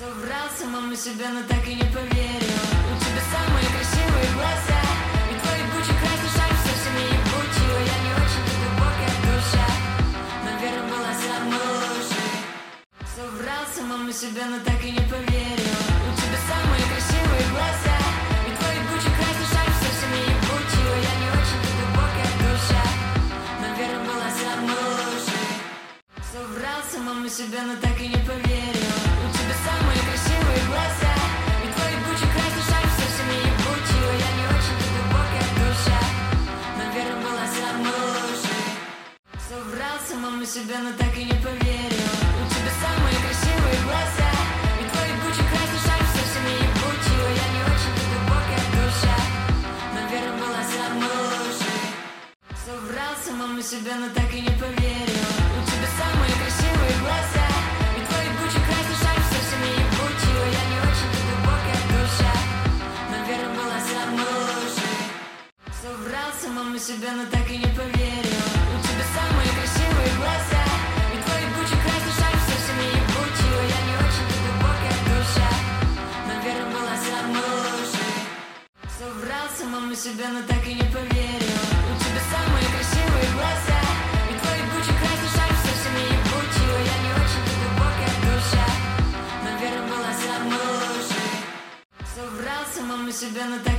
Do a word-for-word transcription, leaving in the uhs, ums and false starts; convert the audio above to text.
Соврал самому себе, но так и не поверил. У тебя самые красивые глаза, и твой ебучий красный шарф совсем не ебучий. А я не очень-то глубокая душа, но вера была самой лучшей. Соврал самому себе, но так и не поверил. У тебя самые красивые глаза, и твой ебучий красный шарф совсем не ебучий. А я не очень-то глубокая душа, но вера была самой лучшей. Соврал самому себе, но так и не поверил. У тебя самые красивые глаза, и твой ебучий красный шарф совсем не ебучий. А я не очень-то глубокая душа, но вера была самой лучшей. Соврал самому себе, но так и не поверил. У тебя самые красивые глаза, и твой ебучий красный шарф совсем не ебучий. А я не очень-то глубокая душа, но вера была самой лучшей. Соврал самому себе, но так и не поверил. У тебя самые красивые глаза, и твой ебучий красный шарф совсем не ебучий. А я не очень-то глубокая душа, но вера была самой лучшей. Соврал самому себе, но так и не поверил. У тебя самые красивые глаза, и твой ебучий красный шарф совсем не ебучий. А я не очень-то глубокая душа, но вера была самой лучшей. Соврал самому себе, но так и не поверил. У тебя самые красивые глаза, и твой ебучий красный шарф совсем не ебучий. А я не очень-то глубокая душа, но вера была самой лучшей. Соврал самому себе, но так